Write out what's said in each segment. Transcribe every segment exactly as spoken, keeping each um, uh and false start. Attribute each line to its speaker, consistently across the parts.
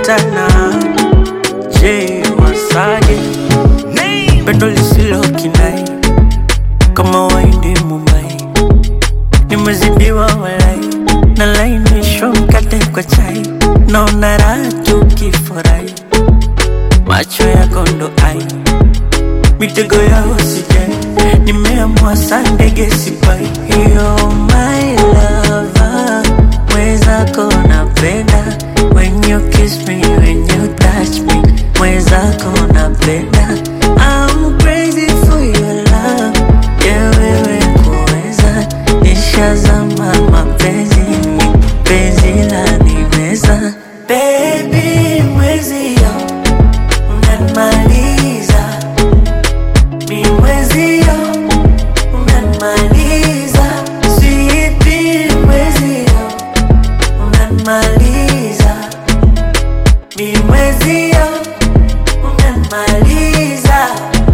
Speaker 1: tulikutana. Je, wasaje pendo lisilo kinai, kama waindi Mumbai. Nimezidiwa walai, nalainishwa mkate kwa chai, naona raha tukifurahi, macho yako ndo ai, mitego yao sijai, nimeamua saa ndege sipai. You're my lover, mwezako napenda, when you kiss me, when you touch me, mwezako napenda. I'm crazy for your love, yeah wewe kuweza, nishazama mapenzini, penzi la nimeza. Baby mwezio, unanimaliza, mi mwezio, unanimaliza. Sweetie mwezio, unanimaliza, mi mwezio, unanimaliza.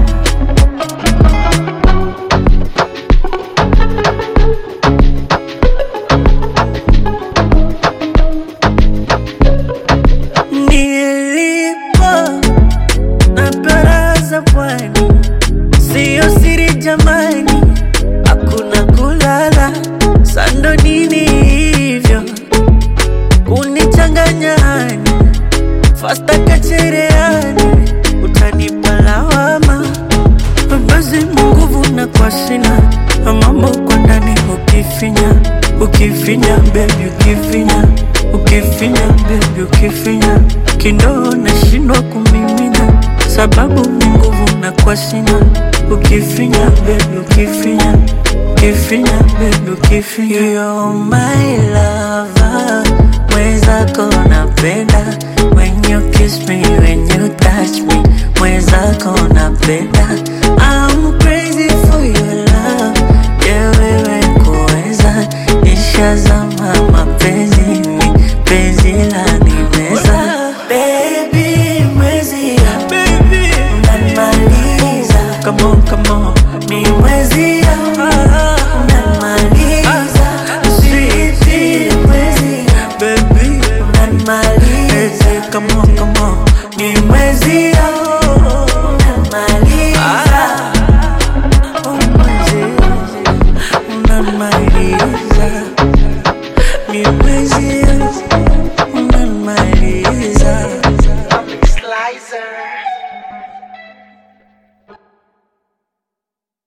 Speaker 1: Nilipo na baraza pwani, siyo siri jamani, hakuna kulala. Sando nini hivyo kunichanganya hani, fasta kachereani, utanipa lawama. Basi nguvu na kwa sina, mambo kwa ndani ukifinya, ukifinya baby ukifinya, ukifinya baby ukifinya, kindoo nashindwa kumimina, sababu nguvu na kwa sina. Ukifinya baby ukifinya, ukifinya baby ukifinya. You're my lover, mwezako napenda, when you kiss me, when you touch me, mwezako napenda. I'm crazy for your love, yeah wewe kuweza, nishazama mapenzini, penzi la nimeza. Baby mwezio, unanimaliza, come on come on, mi mwezio, unanimaliza. Sweetie mwezio, baby unanimaliza, come on come on, mi mwezio, unanimaliza. Oh mwezio, unanimaliza, mi mwezio, unanimaliza.
Speaker 2: Slicer.